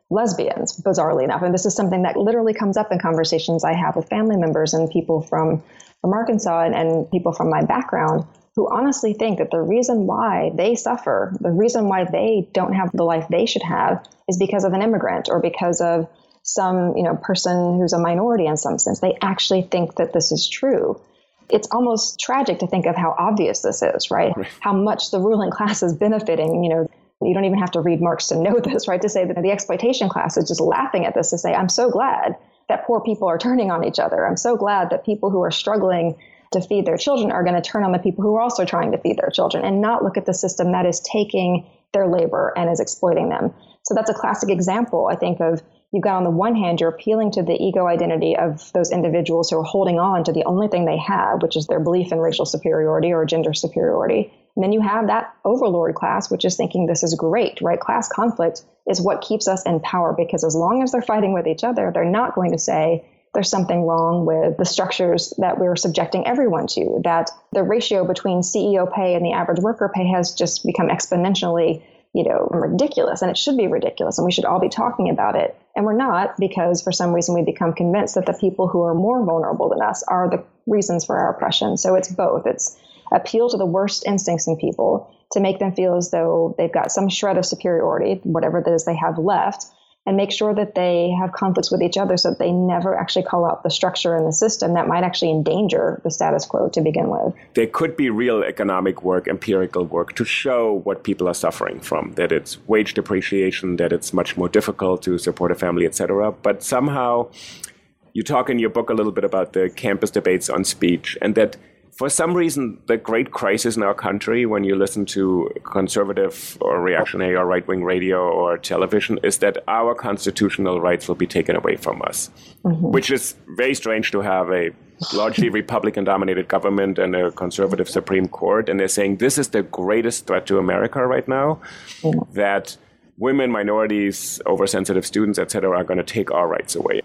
lesbians, bizarrely enough. And this is something that literally comes up in conversations I have with family members and people from, from Arkansas and, and people from my background who honestly think that the reason why they suffer, the reason why they don't have the life they should have is because of an immigrant or because of some, you know, person who's a minority in some sense. They actually think that this is true. It's almost tragic to think of how obvious this is, right? right? How much the ruling class is benefiting. You know, you don't even have to read Marx to know this, right? To say that the exploitation class is just laughing at this, to say, I'm so glad that poor people are turning on each other. I'm so glad that people who are struggling to feed their children are going to turn on the people who are also trying to feed their children and not look at the system that is taking their labor and is exploiting them. So that's a classic example, I think, of you've got on the one hand, you're appealing to the ego identity of those individuals who are holding on to the only thing they have, which is their belief in racial superiority or gender superiority. And then you have that overlord class, which is thinking this is great, right? Class conflict is what keeps us in power, because as long as they're fighting with each other, they're not going to say there's something wrong with the structures that we're subjecting everyone to, that the ratio between C E O pay and the average worker pay has just become exponentially, you know, ridiculous. And it should be ridiculous. And we should all be talking about it. And we're not, because for some reason we become convinced that the people who are more vulnerable than us are the reasons for our oppression. So it's both. It's appeal to the worst instincts in people to make them feel as though they've got some shred of superiority, whatever it is they have left, and make sure that they have conflicts with each other so that they never actually call out the structure in the system that might actually endanger the status quo to begin with. There could be real economic work, empirical work to show what people are suffering from, that it's wage depreciation, that it's much more difficult to support a family, et cetera. But somehow you talk in your book a little bit about the campus debates on speech, and that for some reason, the great crisis in our country, when you listen to conservative or reactionary or right-wing radio or television, is that our constitutional rights will be taken away from us, mm-hmm. which is very strange to have a largely Republican-dominated government and a conservative Supreme Court. And they're saying this is the greatest threat to America right now, mm-hmm. that women, minorities, oversensitive students, et cetera, are going to take our rights away.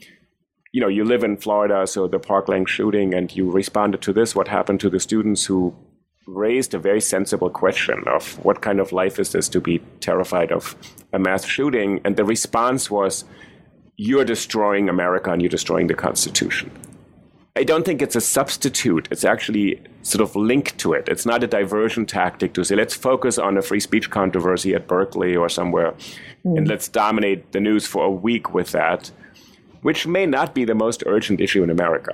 You know, you live in Florida, so the Parkland shooting, and you responded to this. What happened to the students who raised a very sensible question of what kind of life is this to be terrified of a mass shooting? And the response was, you're destroying America and you're destroying the Constitution. I don't think it's a substitute. It's actually sort of linked to it. It's not a diversion tactic to say, let's focus on a free speech controversy at Berkeley or somewhere, mm. and let's dominate the news for a week with that, which may not be the most urgent issue in America.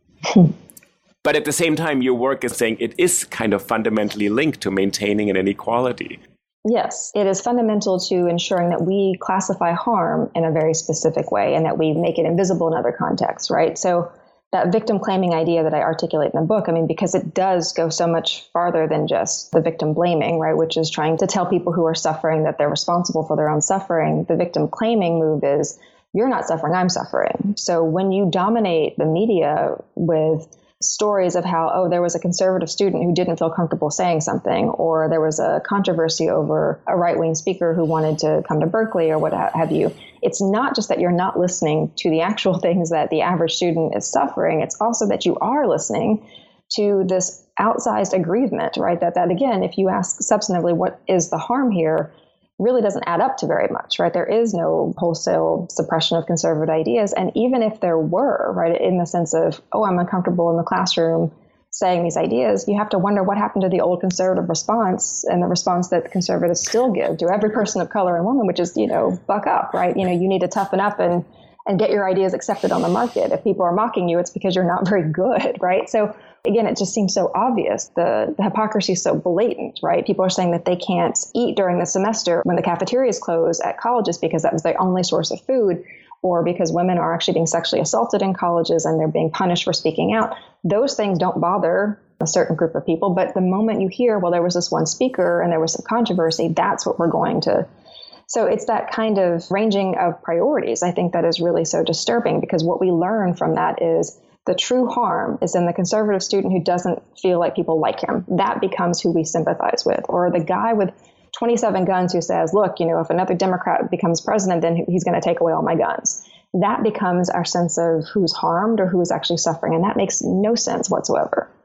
But at the same time, your work is saying it is kind of fundamentally linked to maintaining an inequality. Yes, it is fundamental to ensuring that we classify harm in a very specific way and that we make it invisible in other contexts, right? So that victim claiming idea that I articulate in the book, I mean, because it does go so much farther than just the victim blaming, right? Which is trying to tell people who are suffering that they're responsible for their own suffering. The victim claiming move is, you're not suffering, I'm suffering. So when you dominate the media with stories of how, oh, there was a conservative student who didn't feel comfortable saying something, or there was a controversy over a right-wing speaker who wanted to come to Berkeley or what have you, it's not just that you're not listening to the actual things that the average student is suffering, it's also that you are listening to this outsized aggrievement, right? That, that again, if you ask substantively what is the harm here, really doesn't add up to very much, right? There is no wholesale suppression of conservative ideas. And even if there were, right, in the sense of, oh, I'm uncomfortable in the classroom saying these ideas, you have to wonder what happened to the old conservative response and the response that conservatives still give to every person of color and woman, which is, you know, buck up, right? You know, you need to toughen up and, and get your ideas accepted on the market. If people are mocking you, it's because you're not very good, right? So again, it just seems so obvious. The, the hypocrisy is so blatant, right? People are saying that they can't eat during the semester when the cafeterias close at colleges because that was their only source of food, or because women are actually being sexually assaulted in colleges and they're being punished for speaking out. Those things don't bother a certain group of people. But the moment you hear, well, there was this one speaker and there was some controversy, that's what we're going to. So it's that kind of ranging of priorities, I think, that is really so disturbing, because what we learn from that is the true harm is in the conservative student who doesn't feel like people like him. That becomes who we sympathize with. Or the guy with twenty-seven guns who says, look, you know, if another Democrat becomes president, then he's going to take away all my guns. That becomes our sense of who's harmed or who is actually suffering. And that makes no sense whatsoever.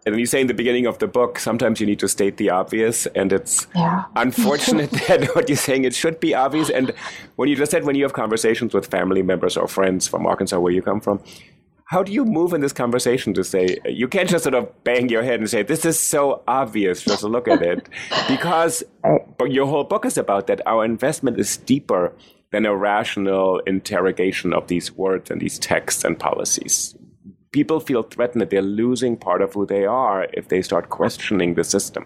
And you say in the beginning of the book, sometimes you need to state the obvious. And it's yeah. unfortunate that what you're saying, it should be obvious. And when you just said, when you have conversations with family members or friends from Arkansas, where you come from, how do you move in this conversation to say, you can't just sort of bang your head and say, this is so obvious, just look at it. Because your whole book is about that. Our investment is deeper than a rational interrogation of these words and these texts and policies. People feel threatened that they're losing part of who they are if they start questioning the system.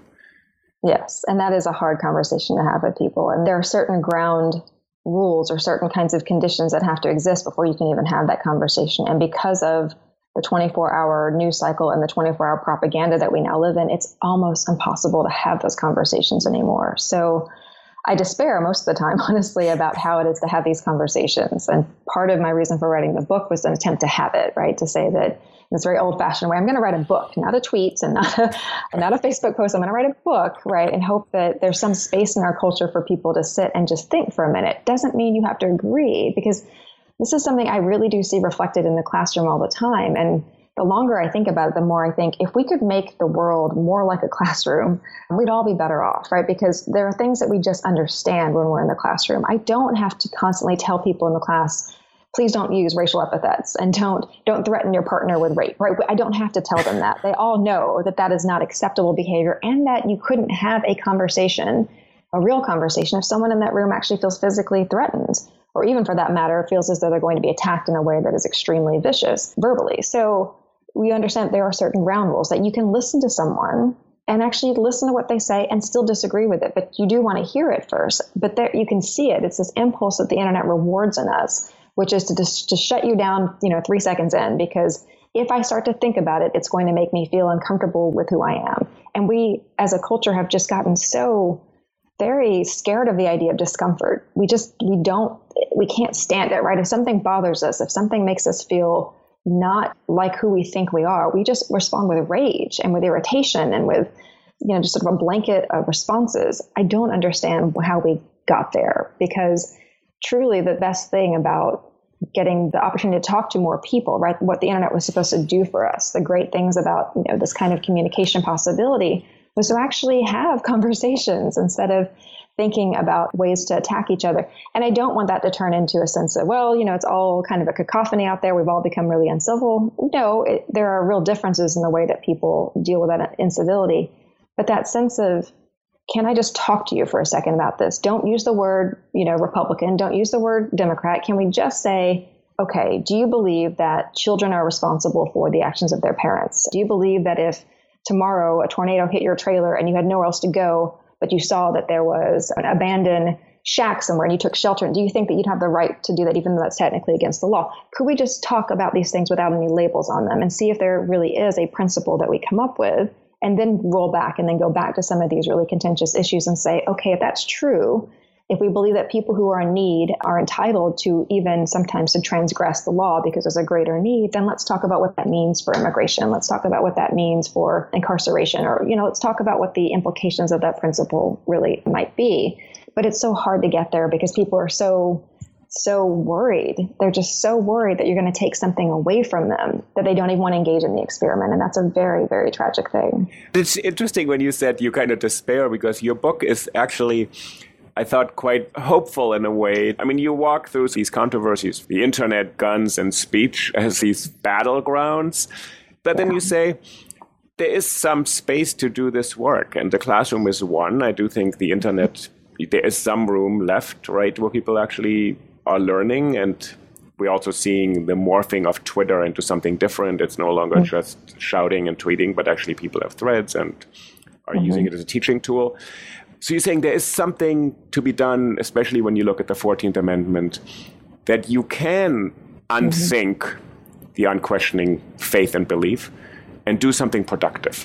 Yes, and that is a hard conversation to have with people. And there are certain ground rules or certain kinds of conditions that have to exist before you can even have that conversation. And because of the twenty-four hour news cycle and the twenty-four hour propaganda that we now live in, it's almost impossible to have those conversations anymore. So I despair most of the time, honestly, about how it is to have these conversations. And part of my reason for writing the book was an attempt to have it, right? To say that in this very old-fashioned way, I'm going to write a book, not a tweet and not a, not a Facebook post. I'm going to write a book, right? And hope that there's some space in our culture for people to sit and just think for a minute. Doesn't mean you have to agree, because this is something I really do see reflected in the classroom all the time. And the longer I think about it, the more I think if we could make the world more like a classroom, we'd all be better off, right? Because there are things that we just understand when we're in the classroom. I don't have to constantly tell people in the class, please don't use racial epithets and don't don't threaten your partner with rape, right? I don't have to tell them that. They all know that that is not acceptable behavior and that you couldn't have a conversation, a real conversation, if someone in that room actually feels physically threatened, or even for that matter, feels as though they're going to be attacked in a way that is extremely vicious verbally. So we understand there are certain ground rules that you can listen to someone and actually listen to what they say and still disagree with it. But you do want to hear it first. But there you can see it. It's this impulse that the internet rewards in us, which is to just to shut you down, you know, three seconds in, because if I start to think about it, it's going to make me feel uncomfortable with who I am. And we as a culture have just gotten so very scared of the idea of discomfort. We just, we don't, we can't stand it, right? If something bothers us, if something makes us feel not like who we think we are, we just respond with rage and with irritation and with, you know, just sort of a blanket of responses. I don't understand how we got there, because truly the best thing about getting the opportunity to talk to more people, right? What the internet was supposed to do for us, the great things about, you know, this kind of communication possibility was to actually have conversations instead of thinking about ways to attack each other. And I don't want that to turn into a sense of, well, you know, it's all kind of a cacophony out there. We've all become really uncivil. No, it, there are real differences in the way that people deal with that incivility. But that sense of, can I just talk to you for a second about this? Don't use the word, you know, Republican. Don't use the word Democrat. Can we just say, okay, do you believe that children are responsible for the actions of their parents? Do you believe that if tomorrow a tornado hit your trailer and you had nowhere else to go, but you saw that there was an abandoned shack somewhere and you took shelter, do you think that you'd have the right to do that, even though that's technically against the law? Could we just talk about these things without any labels on them and see if there really is a principle that we come up with, and then roll back and then go back to some of these really contentious issues and say, okay, if that's true, if we believe that people who are in need are entitled to even sometimes to transgress the law because there's a greater need, then let's talk about what that means for immigration. Let's talk about what that means for incarceration, or, you know, let's talk about what the implications of that principle really might be. But it's so hard to get there because people are so, so worried. They're just so worried that you're going to take something away from them that they don't even want to engage in the experiment. And that's a very, very tragic thing. It's interesting when you said you kind of despair, because your book is actually, I thought, quite hopeful in a way. I mean, you walk through these controversies, the internet, guns, and speech as these battlegrounds. But then you say, there is some space to do this work. And the classroom is one. I do think the internet, there is some room left, right, where people actually are learning. And we're also seeing the morphing of Twitter into something different. It's no longer mm-hmm. just shouting and tweeting, but actually people have threads and are mm-hmm. using it as a teaching tool. So you're saying there is something to be done, especially when you look at the fourteenth Amendment, that you can unthink mm-hmm. the unquestioning faith and belief and do something productive.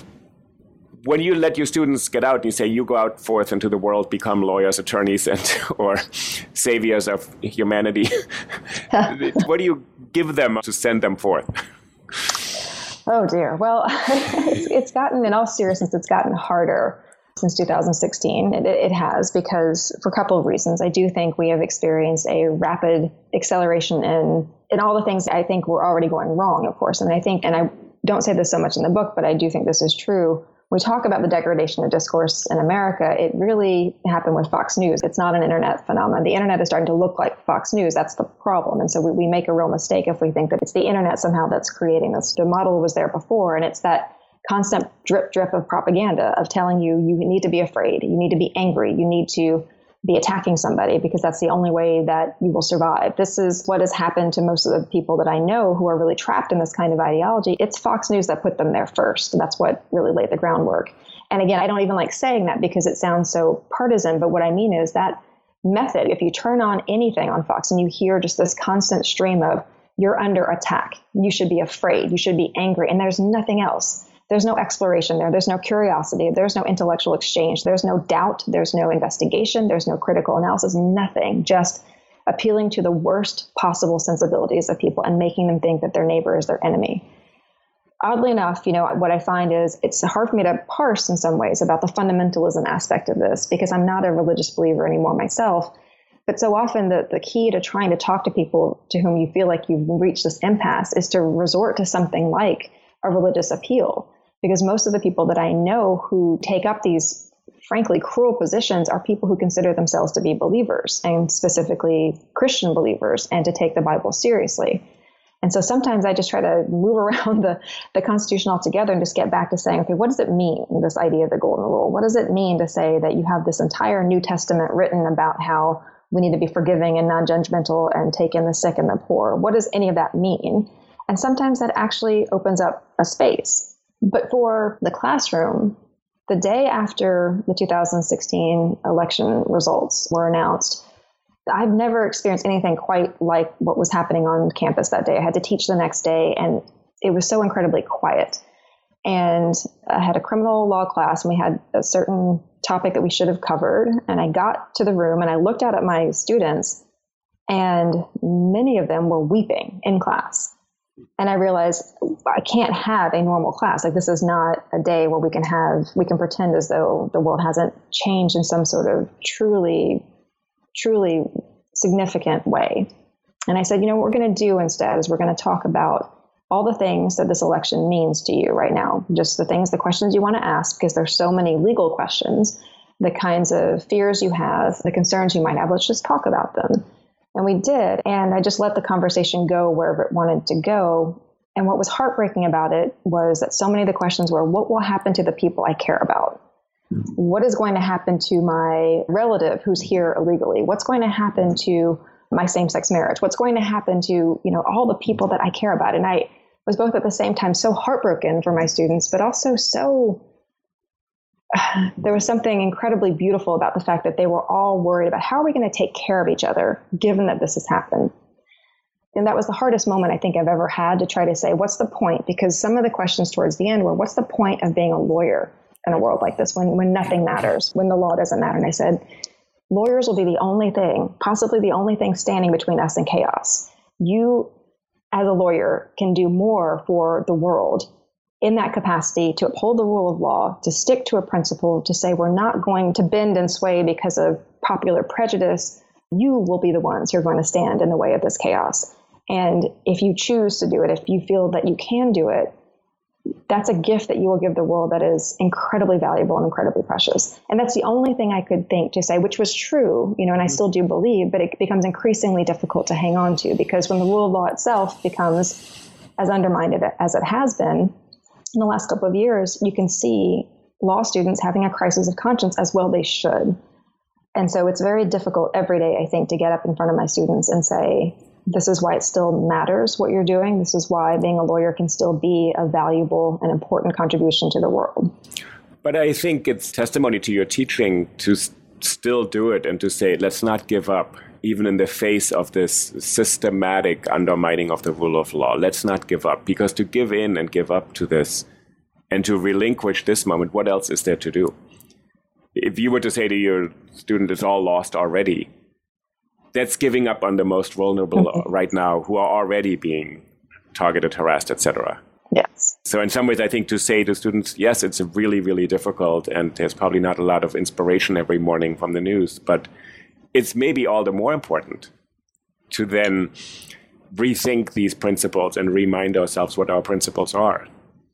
When you let your students get out and you say, you go out forth into the world, become lawyers, attorneys, and or saviors of humanity, what do you give them to send them forth? Oh, dear. Well, it's, it's gotten, in all seriousness, it's gotten harder since two thousand sixteen. It, it has, because for a couple of reasons. I do think we have experienced a rapid acceleration in, in all the things I think were already going wrong, of course. And I think, and I don't say this so much in the book, but I do think this is true. We talk about the degradation of discourse in America. It really happened with Fox News. It's not an internet phenomenon. The internet is starting to look like Fox News. That's the problem. And so we, we make a real mistake if we think that it's the internet somehow that's creating this. The model was there before, and it's that constant drip, drip of propaganda of telling you you need to be afraid, you need to be angry, you need to be attacking somebody because that's the only way that you will survive. This is what has happened to most of the people that I know who are really trapped in this kind of ideology. It's Fox News that put them there first. That's what really laid the groundwork. And again, I don't even like saying that because it sounds so partisan, but what I mean is that method, if you turn on anything on Fox and you hear just this constant stream of you're under attack, you should be afraid, you should be angry, and there's nothing else. There's no exploration there. There's no curiosity. There's no intellectual exchange. There's no doubt. There's no investigation. There's no critical analysis, nothing. Just appealing to the worst possible sensibilities of people and making them think that their neighbor is their enemy. Oddly enough, you know, what I find is it's hard for me to parse in some ways about the fundamentalism aspect of this because I'm not a religious believer anymore myself. But so often the, the key to trying to talk to people to whom you feel like you've reached this impasse is to resort to something like a religious appeal. Because most of the people that I know who take up these, frankly, cruel positions are people who consider themselves to be believers, and specifically Christian believers, and to take the Bible seriously. And so sometimes I just try to move around the, the Constitution altogether and just get back to saying, okay, what does it mean, this idea of the Golden Rule? What does it mean to say that you have this entire New Testament written about how we need to be forgiving and non-judgmental and take in the sick and the poor? What does any of that mean? And sometimes that actually opens up a space. But for the classroom, the day after the two thousand sixteen election results were announced, I've never experienced anything quite like what was happening on campus that day. I had to teach the next day, and it was so incredibly quiet. And I had a criminal law class, and we had a certain topic that we should have covered. And I got to the room, and I looked out at my students, and many of them were weeping in class. And I realized I can't have a normal class. Like, this is not a day where we can have, we can pretend as though the world hasn't changed in some sort of truly, truly significant way. And I said, you know, what we're going to do instead is we're going to talk about all the things that this election means to you right now. Just the things, the questions you want to ask, because there's so many legal questions, the kinds of fears you have, the concerns you might have. Let's just talk about them. And we did. And I just let the conversation go wherever it wanted to go. And what was heartbreaking about it was that so many of the questions were, what will happen to the people I care about? What is going to happen to my relative who's here illegally? What's going to happen to my same-sex marriage? What's going to happen to, you know, all the people that I care about? And I was both at the same time so heartbroken for my students, but also so there was something incredibly beautiful about the fact that they were all worried about how are we going to take care of each other, given that this has happened. And that was the hardest moment I think I've ever had to try to say, what's the point? Because some of the questions towards the end were, what's the point of being a lawyer in a world like this when, when nothing matters, when the law doesn't matter? And I said, lawyers will be the only thing, possibly the only thing standing between us and chaos. You, as a lawyer, can do more for the world in that capacity to uphold the rule of law, to stick to a principle, to say we're not going to bend and sway because of popular prejudice. You will be the ones who are going to stand in the way of this chaos. And if you choose to do it, if you feel that you can do it, that's a gift that you will give the world that is incredibly valuable and incredibly precious. And that's the only thing I could think to say, which was true, you know, and I still do believe, but it becomes increasingly difficult to hang on to, because when the rule of law itself becomes as undermined as it has been in the last couple of years, you can see law students having a crisis of conscience, as well they should. And so it's very difficult every day, I think, to get up in front of my students and say, this is why it still matters what you're doing. This is why being a lawyer can still be a valuable and important contribution to the world. But I think it's testimony to your teaching to s- still do it and to say, let's not give up, even in the face of this systematic undermining of the rule of law. Let's not give up, because to give in and give up to this and to relinquish this moment, what else is there to do? If you were to say to your student, it's all lost already, that's giving up on the most vulnerable mm-hmm. right now, who are already being targeted, harassed, et cetera. Yes. So in some ways, I think to say to students, yes, it's really, really difficult, and there's probably not a lot of inspiration every morning from the news, but it's maybe all the more important to then rethink these principles and remind ourselves what our principles are.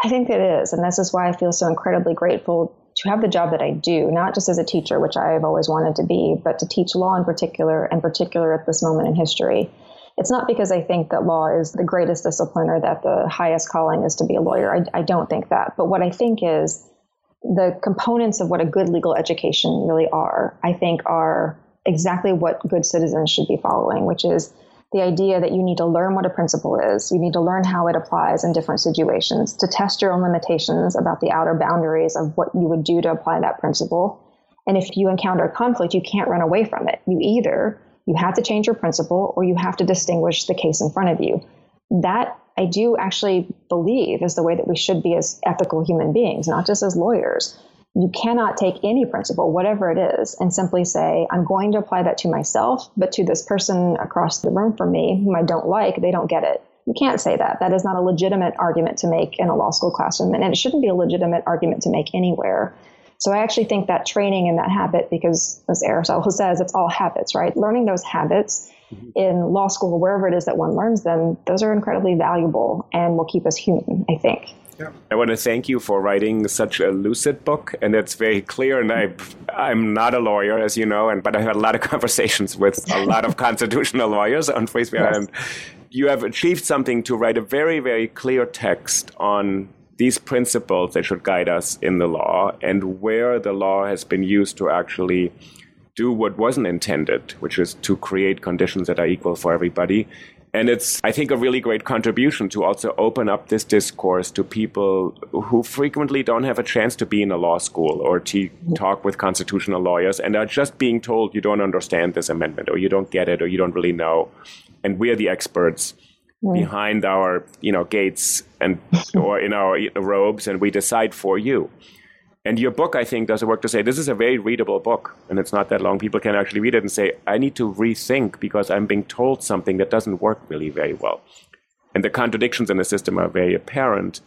I think it is. And this is why I feel so incredibly grateful to have the job that I do, not just as a teacher, which I've always wanted to be, but to teach law in particular, and particular at this moment in history. It's not because I think that law is the greatest discipline or that the highest calling is to be a lawyer. I, I don't think that. But what I think is the components of what a good legal education really are, I think are exactly what good citizens should be following, which is the idea that you need to learn what a principle is. You need to learn how it applies in different situations, to test your own limitations about the outer boundaries of what you would do to apply that principle. And if you encounter conflict, you can't run away from it. You either, you have to change your principle or you have to distinguish the case in front of you. That I do actually believe is the way that we should be as ethical human beings, not just as lawyers. You cannot take any principle, whatever it is, and simply say, I'm going to apply that to myself, but to this person across the room from me whom I don't like, they don't get it. You can't say that. That is not a legitimate argument to make in a law school classroom, and it shouldn't be a legitimate argument to make anywhere. So I actually think that training in that habit, because as Aristotle says, it's all habits, right? Learning those habits mm-hmm. in law school, wherever it is that one learns them, those are incredibly valuable and will keep us human, I think. Yeah. I want to thank you for writing such a lucid book, and it's very clear. And I, I'm not a lawyer, as you know, and but I had a lot of conversations with a lot of constitutional lawyers on free speech, yes. And you have achieved something to write a very, very clear text on these principles that should guide us in the law and where the law has been used to actually do what wasn't intended, which is to create conditions that are equal for everybody. And it's, I think, a really great contribution to also open up this discourse to people who frequently don't have a chance to be in a law school or to talk with constitutional lawyers and are just being told you don't understand this amendment or you don't get it or you don't really know. And we're the experts mm. behind our, you know, gates and or in our robes, and we decide for you. And your book, I think, does the work to say this is a very readable book, and it's not that long. People can actually read it and say, I need to rethink because I'm being told something that doesn't work really very well. And the contradictions in the system are very apparent,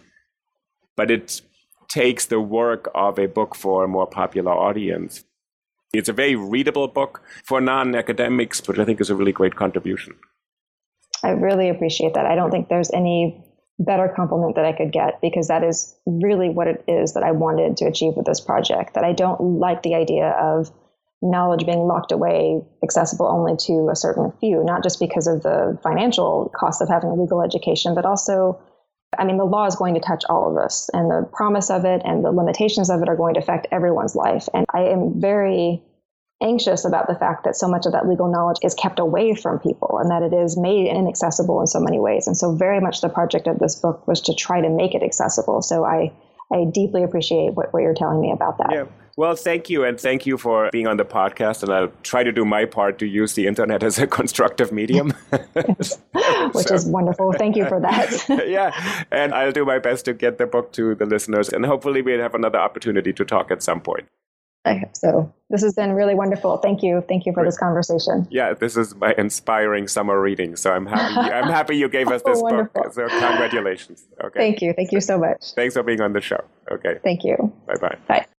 but it takes the work of a book for a more popular audience. It's a very readable book for non-academics, which I think is a really great contribution. I really appreciate that. I don't think there's any better compliment that I could get, because that is really what it is that I wanted to achieve with this project. That I don't like the idea of knowledge being locked away, accessible only to a certain few, not just because of the financial cost of having a legal education, but also, I mean, the law is going to touch all of us, and the promise of it and the limitations of it are going to affect everyone's life. And I am very anxious about the fact that so much of that legal knowledge is kept away from people and that it is made inaccessible in so many ways. And so very much the project of this book was to try to make it accessible. So I, I deeply appreciate what, what you're telling me about that. Yeah. Well, thank you. And thank you for being on the podcast. And I'll try to do my part to use the internet as a constructive medium. Yes. Which so. is wonderful. Thank you for that. Yeah. And I'll do my best to get the book to the listeners. And hopefully we'll have another opportunity to talk at some point. I hope so. This has been really wonderful. Thank you. Thank you for this conversation. Yeah, this is my inspiring summer reading. So I'm happy. I'm happy you gave us this oh, book. So congratulations. Okay. Thank you. Thank you so much. Thanks for being on the show. Okay. Thank you. Bye-bye. Bye.